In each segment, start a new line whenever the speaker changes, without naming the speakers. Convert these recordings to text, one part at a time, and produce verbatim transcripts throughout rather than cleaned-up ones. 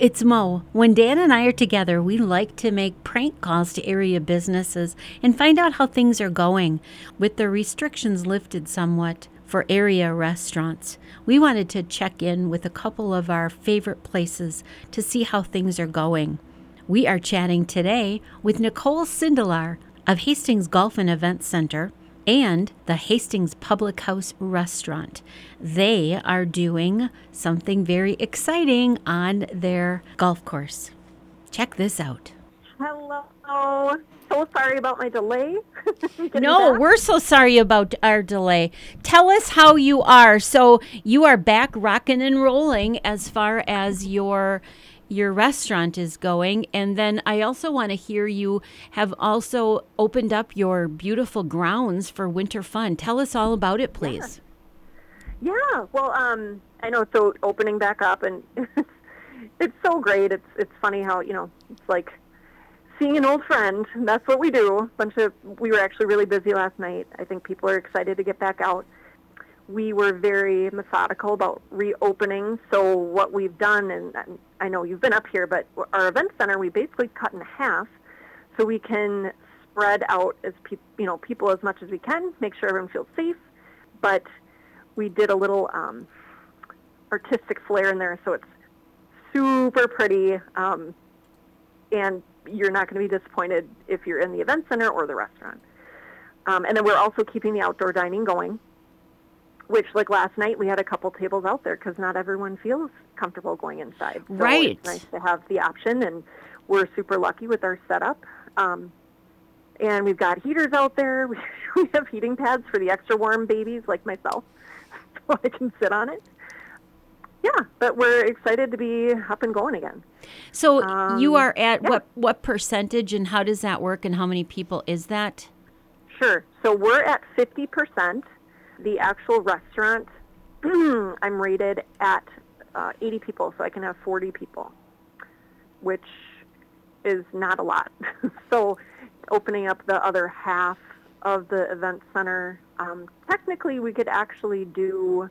it's Mo. When Dan and I are together, we like to make prank calls to area businesses and find out how things are going. With the restrictions lifted somewhat for area restaurants, we wanted to check in with a couple of our favorite places to see how things are going. We are chatting today with Nicole Sindelar of Hastings Golf and Event Center and the Hastings Public House Restaurant. They are doing something very exciting on their golf course. Check this out.
Hello. So sorry about my delay.
No,
back.
we're so sorry about our delay. Tell us how you are. So you are back rocking and rolling as far as your your restaurant is going. And then I also want to hear you have also opened up your beautiful grounds for winter fun. Tell us all about it, please.
Yeah. yeah. Well, um, I know. So opening back up, and it's, it's so great. It's it's funny how, you know, it's like seeing an old friend. That's what we do. Bunch of we were actually really busy last night. I think people are excited to get back out. We were very methodical about reopening. So what we've done, and I know you've been up here, but our event center we basically cut in half, so we can spread out as pe- you know people as much as we can, make sure everyone feels safe. But we did a little um, artistic flair in there, so it's super pretty, um, and you're not going to be disappointed if you're in the event center or the restaurant. Um, and then we're also keeping the outdoor dining going, which, like last night, we had a couple tables out there because not everyone feels comfortable going inside. So
right.
It's nice to have the option, and we're super lucky with our setup. Um, and we've got heaters out there. We, we have heating pads for the extra warm babies like myself, so I can sit on it. Yeah, but we're excited to be up and going again.
So
um,
you are at
yeah.
what what percentage, and how does that work, and how many people is that?
Sure. So we're at fifty percent. The actual restaurant, I'm rated at uh, eighty people, so I can have forty people, which is not a lot. So opening up the other half of the event center, um, technically we could actually do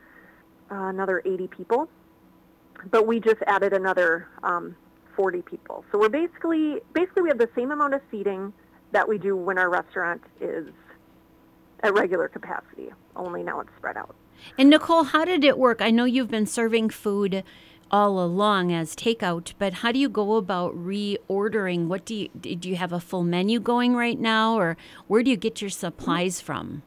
uh, another eighty people, but we just added another um, forty people. So we're basically, basically we have the same amount of seating that we do when our restaurant is at regular capacity, only now it's spread out.
And Nicole, how did it work? I know you've been serving food all along as takeout, but how do you go about reordering? What do you do? You have a full menu going right now, or where do you get your supplies from?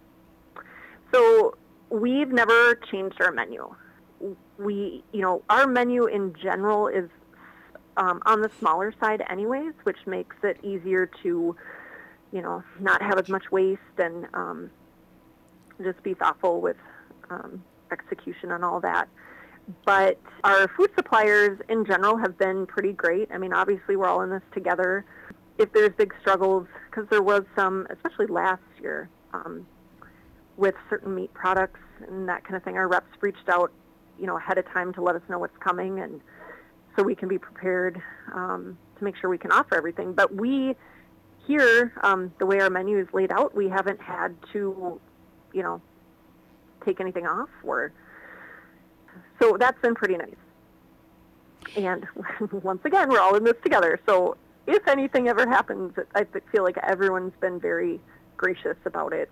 So we've never changed our menu. We, you know, our menu in general is um, on the smaller side anyways, which makes it easier to, you know, not have as much waste and um, just be thoughtful with um, execution and all that. But our food suppliers in general have been pretty great. I mean, obviously we're all in this together. If there's big struggles, because there was some, especially last year, um, with certain meat products and that kind of thing, our reps reached out, you know, ahead of time to let us know what's coming, and so we can be prepared um, to make sure we can offer everything. But we here, um, the way our menu is laid out, we haven't had to, you know, take anything off, or so that's been pretty nice. And once again, we're all in this together. So if anything ever happens, I feel like everyone's been very gracious about it.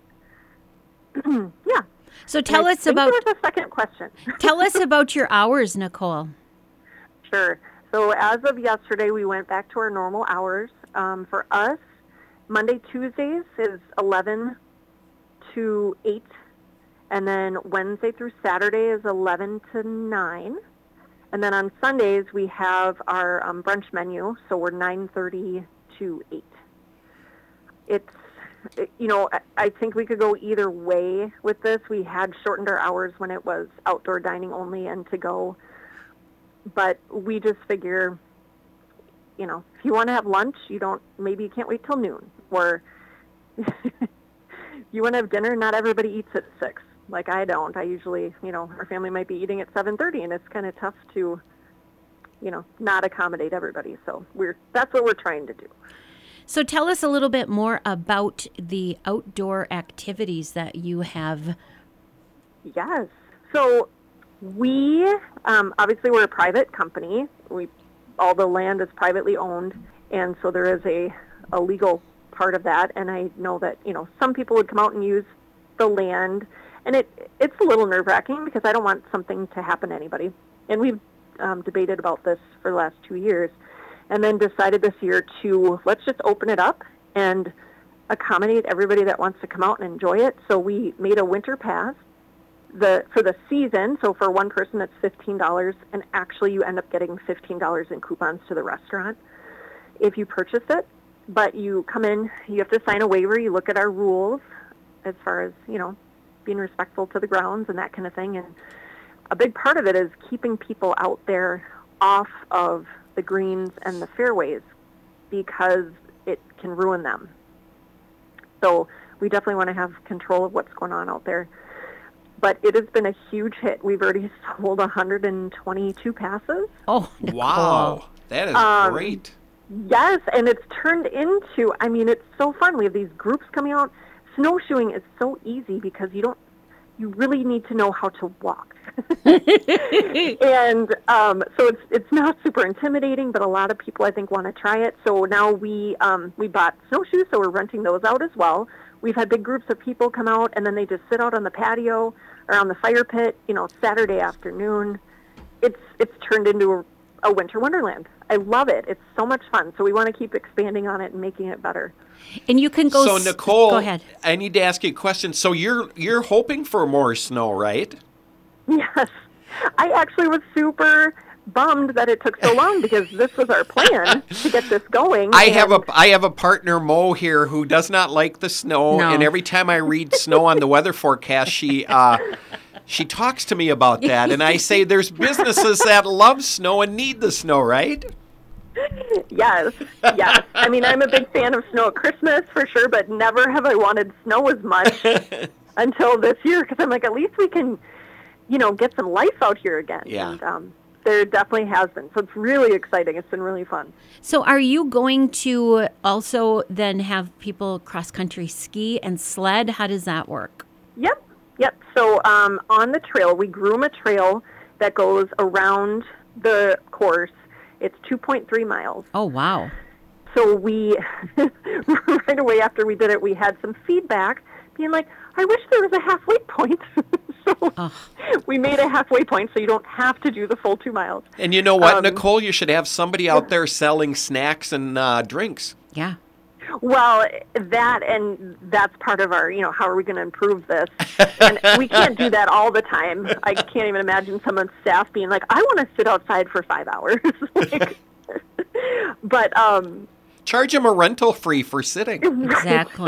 Yeah.
So tell us about
there's a second question.
Tell us about your hours, Nicole.
Sure. So as of yesterday, we went back to our normal hours. Um, for us, Monday, Tuesdays is eleven to eight, and then Wednesday through Saturday is eleven to nine, and then on Sundays we have our um, brunch menu, so we're nine thirty to eight. It's, it, you know, I, I think we could go either way with this. We had shortened our hours when it was outdoor dining only and to go, but we just figure, you know, if you want to have lunch, you don't, maybe you can't wait till noon, or you want to have dinner, not everybody eats at six. Like I don't. I usually, you know, our family might be eating at seven thirty, and it's kind of tough to, you know, not accommodate everybody. So we're that's what we're trying to do.
So tell us a little bit more about the outdoor activities that you have.
Yes. So we, um, obviously we're a private company. We all the land is privately owned, and so there is a, a legal part of that. And I know that, you know, some people would come out and use the land, and it it's a little nerve-wracking because I don't want something to happen to anybody. And we've um, debated about this for the last two years, and then decided this year to let's just open it up and accommodate everybody that wants to come out and enjoy it. So we made a winter pass the for the season. So for one person, it's fifteen dollars, and actually you end up getting fifteen dollars in coupons to the restaurant if you purchase it. But you come in, you have to sign a waiver, you look at our rules as far as, you know, being respectful to the grounds and that kind of thing. And a big part of it is keeping people out there off of the greens and the fairways because it can ruin them. So we definitely want to have control of what's going on out there. But it has been a huge hit. We've already sold one hundred twenty-two passes.
Oh, Nicole.
Wow. That is
Um,
great.
Yes, and it's turned into, I mean, it's so fun. We have these groups coming out. Snowshoeing is so easy because you don't, you really need to know how to walk. And um, so it's it's not super intimidating, but a lot of people, I think, want to try it. So now we um, we bought snowshoes, so we're renting those out as well. We've had big groups of people come out, and then they just sit out on the patio or on the fire pit, you know, Saturday afternoon. It's it's turned into a, a winter wonderland. I love it. It's so much fun. So we want to keep expanding on it and making it better.
And you can go.
So
s-
Nicole,
go ahead.
I need to ask you a question. So you're you're hoping for more snow, right?
Yes. I actually was super bummed that it took so long because this was our plan to get this going.
I have a
and-
I have a partner, Mo, here, who does not like the snow,
No.
and every time I read snow on the weather forecast, she uh, she talks to me about that, and I say there's businesses that love snow and need the snow, right?
Yes, yes. I mean, I'm a big fan of snow at Christmas for sure, but never have I wanted snow as much until this year because I'm like, at least we can, you know, get some life out here again.
Yeah.
And um, there definitely has been. So it's really exciting. It's been really fun.
So are you going to also then have people cross country ski and sled? How does that work?
Yep, yep. So um, on the trail, we groom a trail that goes around the course. It's two point three miles.
Oh, wow.
So we, right away after we did it, we had some feedback being like, I wish there was a halfway point. So
Ugh.
we made a halfway point so you don't have to do the full two miles.
And you know what,
Um,
Nicole? You should have somebody out there selling snacks and uh, drinks.
Yeah.
Well, that and that's part of our, you know, how are we going to improve this? And we can't do that all the time. I can't even imagine someone's staff being like, I want to sit outside for five hours. Like, but, um,
Charge them a rental fee for sitting.
Exactly.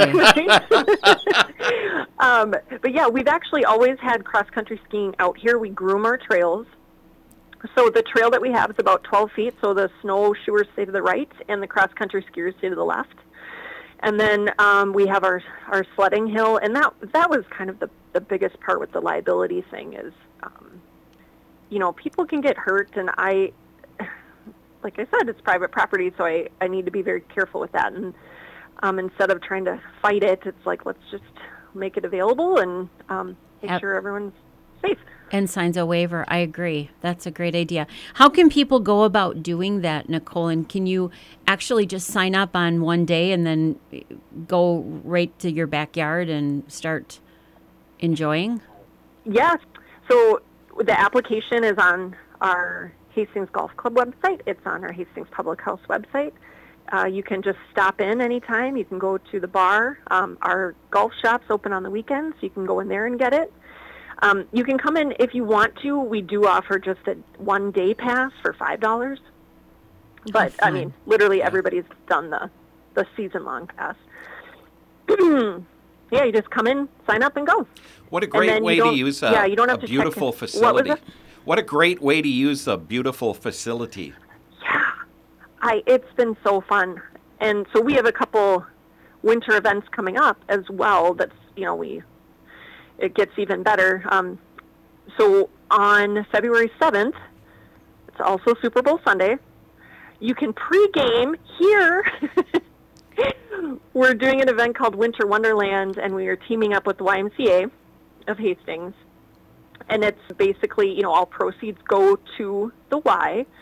um, but yeah, we've actually always had cross-country skiing out here. We groom our trails. So the trail that we have is about twelve feet, so the snowshoers stay to the right and the cross-country skiers stay to the left. And then um, we have our our sledding hill, and that that was kind of the, the biggest part with the liability thing is, um, you know, people can get hurt, and I, like I said, it's private property, so I, I need to be very careful with that. And um, instead of trying to fight it, it's like, let's just make it available and um, make
Yep.
sure everyone's safe.
And signs a waiver. I agree. That's a great idea. How can people go about doing that, Nicole? And can you actually just sign up on one day and then go right to your backyard and start enjoying?
Yes. So the application is on our Hastings Golf Club website. It's on our Hastings Public House website. Uh, you can just stop in anytime. You can go to the bar. Um, our golf shop's open on the weekends. You can go in there and get it. Um, you can come in if you want to. We do offer just a one-day pass for five dollars. But, I
fun.
mean, literally everybody's done the, the season-long pass. Yeah, you just come in, sign up, and go.
What a
And
great
then you
way to
don't-
use a,
yeah, you don't have
a
to check
beautiful
in.
facility.
What was it?
What a great way to use a beautiful facility.
Yeah, I it's been so fun, and so we have a couple winter events coming up as well. That's you know we it gets even better. Um, so on February seventh, it's also Super Bowl Sunday. You can pregame here. We're doing an event called Winter Wonderland, and we are teaming up with the Y M C A of Hastings. And it's basically, you know, all proceeds go to the Y.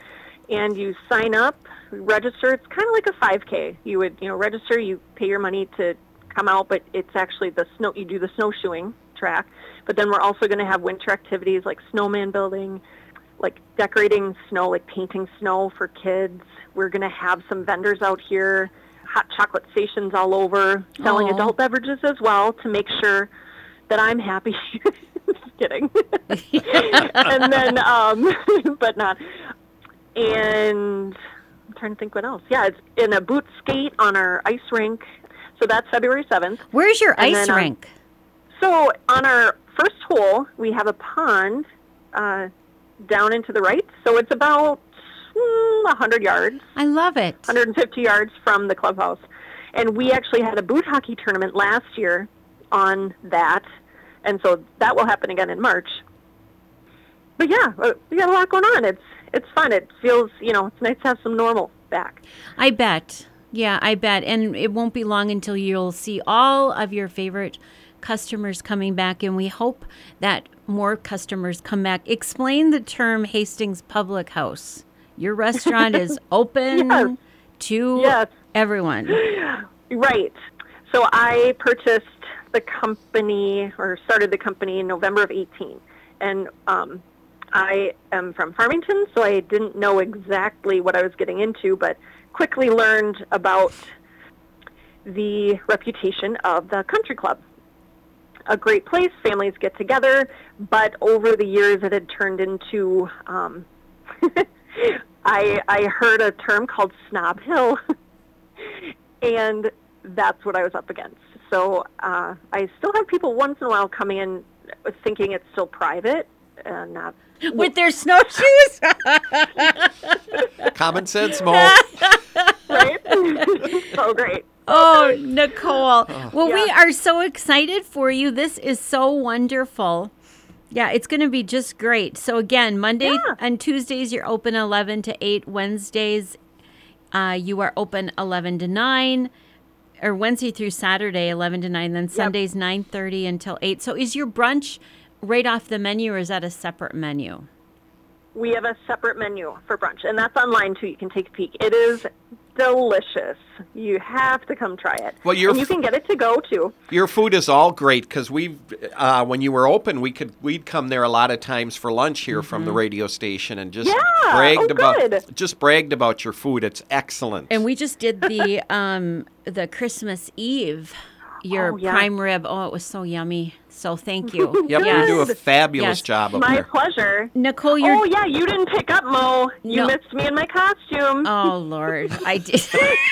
and you sign up, register. It's kind of like a five K. You would, you know, register, you pay your money to come out, but it's actually the snow, you do the snowshoeing track. But then we're also going to have winter activities like snowman building, like decorating snow, like painting snow for kids. We're going to have some vendors out here, hot chocolate stations all over, selling
Aw.
adult beverages as well to make sure that I'm happy. Just kidding. And then, um, but not. And I'm trying to think what else. Yeah, it's in a boot skate on our ice rink. So that's February seventh.
Where's your
And
ice
then, um,
rink?
So on our first hole, we have a pond uh, down into the right. So it's about mm, one hundred yards,
I love it.
one hundred fifty yards from the clubhouse. And we actually had a boot hockey tournament last year on that. And so that will happen again in March. But yeah, uh, we got a lot going on. It's it's fun. It feels, you know, it's nice to have some normal back.
I bet. Yeah, I bet. And it won't be long until you'll see all of your favorite customers coming back, and we hope that more customers come back. Explain the term Hastings Public House. Your restaurant is open
Yes.
to
Yes.
everyone.
Right. So I purchased the company, or started the company in November of eighteen. And um, I am from Farmington, so I didn't know exactly what I was getting into, but quickly learned about the reputation of the country club. A great place, families get together, but over the years it had turned into, um, I, I heard a term called Snob Hill, and that's what I was up against. So uh, I still have people once in a while coming in thinking it's still private, and not
With their snowshoes?
Common sense, Mo.
right. So great.
Oh, Nicole. Well, we
Yeah.
are so excited for you. This is so wonderful. Yeah, it's going to be just great. So again, Monday
Yeah.
and Tuesdays, you're open eleven to eight. Wednesdays, uh, you are open eleven to nine. Or Wednesday through Saturday, eleven to nine. Then Sundays, nine thirty until eight. So is your brunch right off the menu, or is that a separate menu?
We have a separate menu for brunch, and that's online too. You can take a peek. It is delicious. You have to come try it.
Well, you're
and you
f-
can get it to go too.
Your food is all great because we, uh, when you were open, we could we'd come there a lot of times for lunch here from the radio station and just
Yeah,
bragged
oh,
about
good.
just bragged about your food. It's excellent.
And we just did the um the Christmas Eve, your
Oh, yeah.
prime rib. Oh, it was so yummy. So thank you.
Yep,
Yes.
you do a fabulous
Yes.
job up
My
there.
pleasure.
Nicole, you're.
Oh yeah, you didn't pick up, Mo. You
No.
missed me in my costume.
Oh Lord, I did.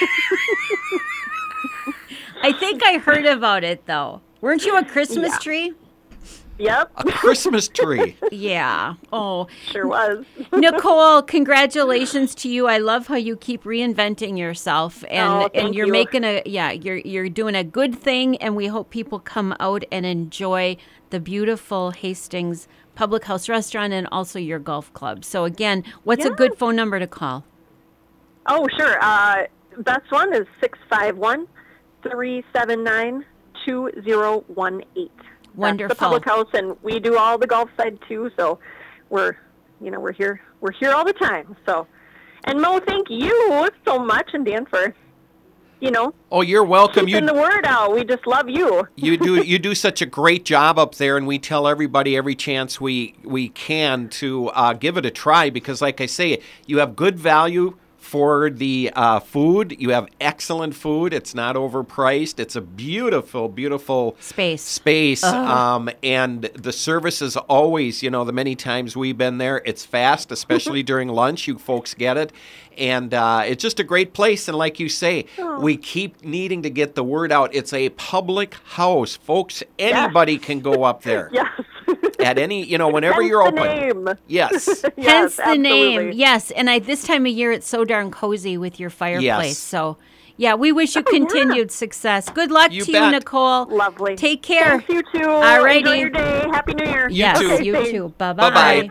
I think I heard about it though. Weren't you a Christmas
Yeah.
tree?
Yep,
A Christmas tree.
Yeah. Oh,
sure was.
Nicole, congratulations to you. I love how you keep reinventing yourself, and
Oh,
and
thank
you're
you.
making a yeah, you're you're doing a good thing, and we hope people come out and enjoy the beautiful Hastings Public House Restaurant and also your golf club. So again, what's a
Yeah.
good phone number to call?
Oh, sure. Uh, best one is six five one, three seven nine, two zero one eight.
Wonderful.
That's the public house, and we do all the golf side too. So we're, you know, we're here. We're here all the time. So, and Mo, thank you so much, and Dan for, you know,
Oh, you're welcome.
keeping
You
the word out. We just love you.
you do you do such a great job up there, and we tell everybody every chance we we can to uh, give it a try because, like I say, you have good value for the uh, food. You have excellent food. It's not overpriced. It's a beautiful, beautiful
Space.
space. Um, and the service is always, you know, the many times we've been there, it's fast, especially during lunch. You folks get it. And uh, it's just a great place. And like you say, we keep needing to get the word out. It's a public house. Folks, anybody can go up there.
Yes.
At any, you know, whenever
Hence
you're
the
open.
name.
Yes.
Hence
Yes,
the name.
absolutely.
Yes. And I this time of year it's so darn cozy with your fireplace.
Yes.
So yeah, we wish you
Oh, yeah.
continued success. Good luck
You
to
bet.
you, Nicole.
Lovely.
Take care.
Thanks, you too.
Alrighty.
Enjoy your day. Happy New Year.
You
Yes,
too.
Okay,
you
thanks.
too. Bye-bye.
Bye-bye.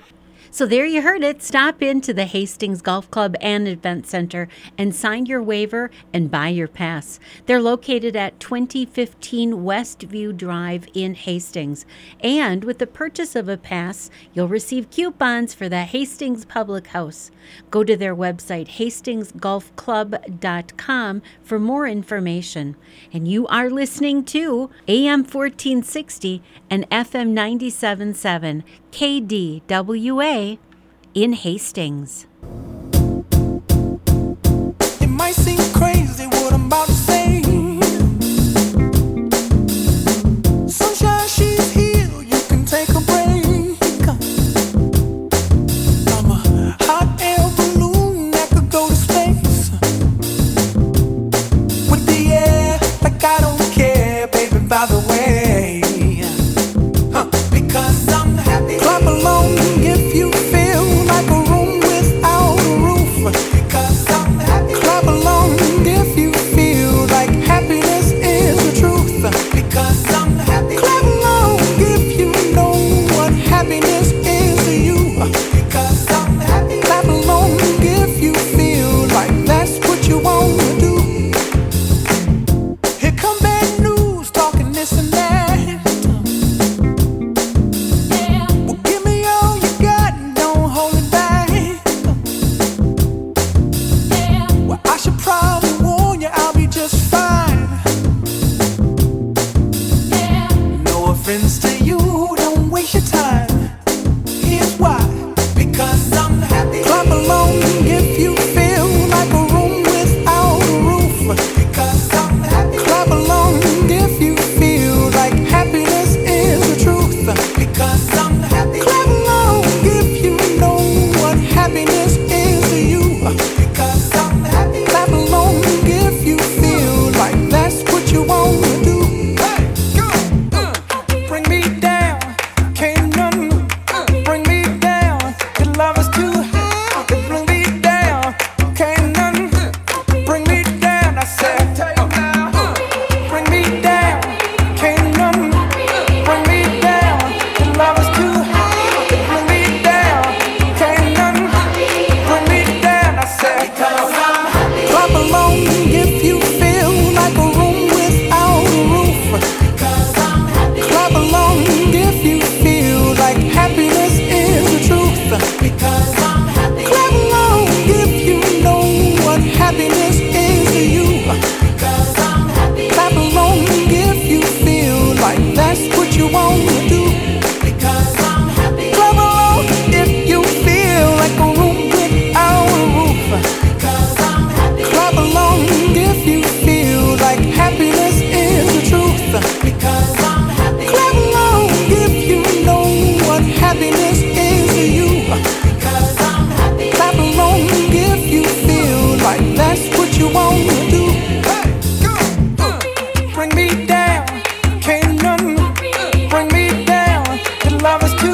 So there you heard it. Stop into the Hastings Golf Club and Event Center and sign your waiver and buy your pass. They're located at twenty fifteen Westview Drive in Hastings. And with the purchase of a pass, you'll receive coupons for the Hastings Public House. Go to their website, hastings golf club dot com, for more information. And you are listening to A M fourteen sixty and F M ninety-seven point seven K D W A in Hastings.
It might seem crazy what I'm about to say. Sunshine, she's here, you can take a break. I'm a hot air balloon that could go to space. With the air, like I don't care, baby, by the way. Huh, because I'm happy. Clap along if you feel like a room without a roof. Because I'm happy. Clap along if you feel like happiness is the truth. Because I'm happy. Clap along if you know what happiness is to you. Because I'm happy. Clap along if you feel like that's what you want to do. Here come bad news, talking this and that. Well, give me all you got and don't hold it back. Well, I should probably warn you, I'll be just fine. No offense to you, don't waste your time.